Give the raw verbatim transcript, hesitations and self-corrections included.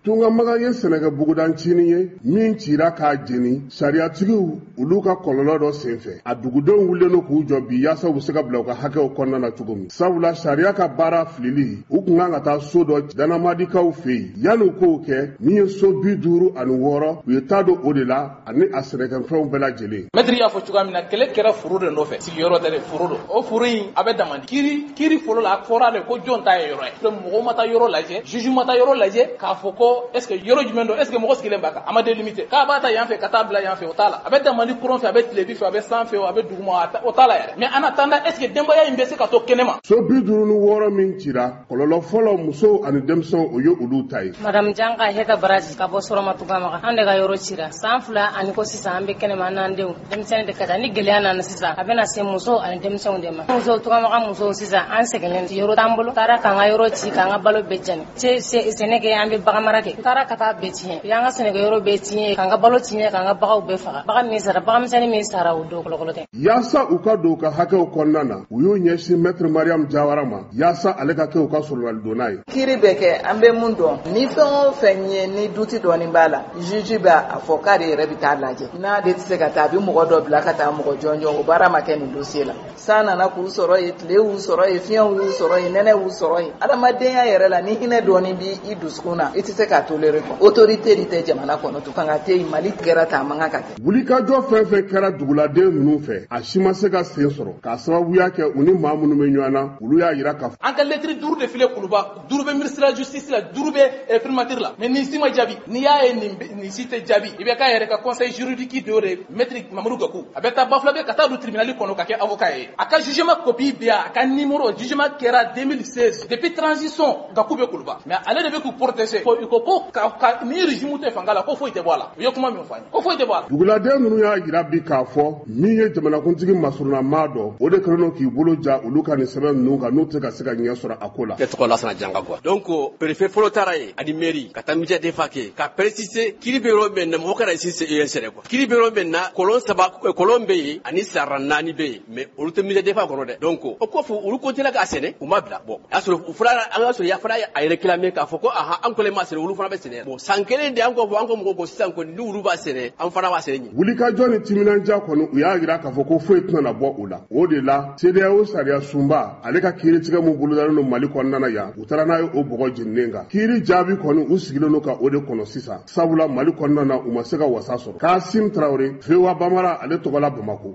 tunga maga ye Sɛnɛkɛ bugudan cini ye min cira k'a jeni sariyatigiw olu ka kɔlɔlɔ dɔ senfɛ a dugudenw wulilen k'u jɔ bi yaasa u bɛ se ka bila u ka hakɛw kɔnɔna na cogo min sabula sariya ka baara filili u kun kan ka taa so dɔ danamadikaw fɛ yen yanni k'o kɛ min ye so bi duuru ani wɔɔrɔ u ye taa don o de la ani a sɛnɛkɛfɛnw bɛɛ lajɛlen. Mɛtiri y'a fɔ cogoya min na kɛlɛ kɛra foro de nɔfɛ sigiyɔrɔ tɛ dɛ foro don o foro in a bɛ damandi kiri kiri foro la a fɔra de ko jɔn ta ye yɔrɔ ye mɔgɔw ma taa yɔrɔ lajɛ juge ma taa yɔrɔ lajɛ k'a fɔ ko est ce que yɔrɔ jumɛn don est ce que mɔgɔ sigilen b'a kan a ma délimité k'a b'a ta yan fɛ ka taa bila yan fɛ o t'a la a bɛ damandi kuron fɛ a bɛ tilebi fɛ a bɛ san fɛ a bɛ duguma o t'a la yɛrɛ mais en attendant est ce que denbaya in bɛ se ka to kɛnɛma. So bi duuru ni wɔɔrɔ min cira kɔlɔlɔ fɔlɔ musow ani denmisɛnw o ye olu ta ye. Madame Janga Heta Baraji ka bɔ Sɔrɔmatuga an de ka yɔrɔ cira san fila ani ko sisan an bɛ kɛnɛma n'an denw denmisɛnnin de ka taa ni gɛlɛya nana sisan a bɛna se muso ani denmisɛnw de ma musow tugamaga musow sisan an sɛgɛnnen yɔrɔ t'an bolo taara k'an ka yɔrɔ ci k'an ka balo bɛɛ jɛni sɛnɛ kɛ an bɛ bagan mara kɛ taara ka taa bɛɛ tiɲɛ y'an ka sɛnɛkɛ yɔrɔ bɛɛ tiɲɛ k'an ka balo tiɲɛ k'an ka bagaw bɛɛ faga bagan min sara baganmisɛnnin min sara o don kɔlɔkɔlɔ tɛ. Yaasa u ka don u ka hakɛw kɔnɔna na u y'u ɲɛsin Maître Mariam Jawara ma yaasa ale ka kɛ u ka sɔrɔlalidonna ye. Kiri bɛ kɛ an bɛ mun dɔn ni fɛn o fɛn ye ni duti dɔɔni b'a la juge b'a a fɔ k'ale yɛrɛ bɛ taa lajɛ n'a de tɛ se ka taa a bɛ mɔgɔ dɔ bila ka taa mɔgɔ jɔnjɔn o baara ma kɛ nin dossier la san nana k'u sɔrɔ yen tile y'u sɔrɔ yen fiɲɛw y'u sɔrɔ yen nɛnɛ y'u sɔrɔ yen adamadenya yɛrɛ la ni hinɛ dɔɔni b'i dusukun na i tɛ se k'a toléré quoi autorité de tɛ jamana kɔnɔ tun fanga tɛ yen Mali tigɛra ta a man kan ka kɛ. Wulikajɔ fɛn fɛn kɛra duguladen ninnu fɛ a si ma se ka sen sɔrɔ k'a sababuya kɛ u ni maa minnu bɛ ɲɔgɔn na olu y'a jira k'a fɔ. An ka lettre duuru de filɛ Kuluba duuru bɛ ministre de la justice la duuru bɛ primature la mais nin si ma jaabi n'i y'a ye nin si tɛ jaabi i bɛ k'a yɛrɛ ka conseil juridique dɔ de Maître Mamadou Gakou a bɛ taa Bafulabe ka taa don tribunal kɔnɔ ka kɛ avocat ye a ka jugement copie bɛ yan a ka numéro jugement kɛra deux mille seize depuis transition Gakou bɛ Kuluba mais ale de bɛ k'u protéger ko ko ka ni régime tɛ fanga la ko foyi tɛ bɔ a la u ye kuma min fɔ an ye ko foyi tɛ bɔ a la. Duguladen ninnu y'a jira bi k'a fɔ min ye jamanakuntigi masuruna maa dɔ o de kɛlen don k'i bolo ja olu ka nin sɛbɛn ninnu kan n'u tɛ ka se ka ɲɛ sɔrɔ a ko la. Ne tɔgɔ Lasana Janga quoi donc préfet fɔlɔ taara yen ani mairie ka taa mijɛ defa kɛ ka préciser kiri bɛ yɔrɔ min na mɔgɔ kana si E S R quoi kiri bɛ yɔrɔ min na kolon saba kolon bɛ yen ani sara naani bɛ yen mais olu tɛ mijɛ defa kɔnɔ dɛ donc o kɔfɛ olu continuer k'a sɛnɛ u ma bila bon y'a sɔrɔ u fana an ka sɔrɔ ya fana a réclamer k'a fɔ ko aha an kɔlen ma sɛnɛ olu fana bɛ sɛnɛ bon san kelen de an ko fɔ an ko mɔgɔw ko sisan ko ni olu b'a sɛnɛ an fana b'a sɛnɛ. Wulikajɔ ni timinanja kɔni u y'a jira k'a fɔ ko foyi tɛna bɔ o la o de la C D E A O sariya sunba ale ka kiiritigɛ min bolodalen don Mali kɔnɔna na yan u taara n'a ye o bɔgɔ jeninen kan kiiri jaabi kɔni u sigilen don ka o de kɔnɔ sisan sabula Mali kɔnɔna na u ma se ka wasa sɔrɔ. Kasim Traoré V O A Bamara ale tɔgɔ la Bamako.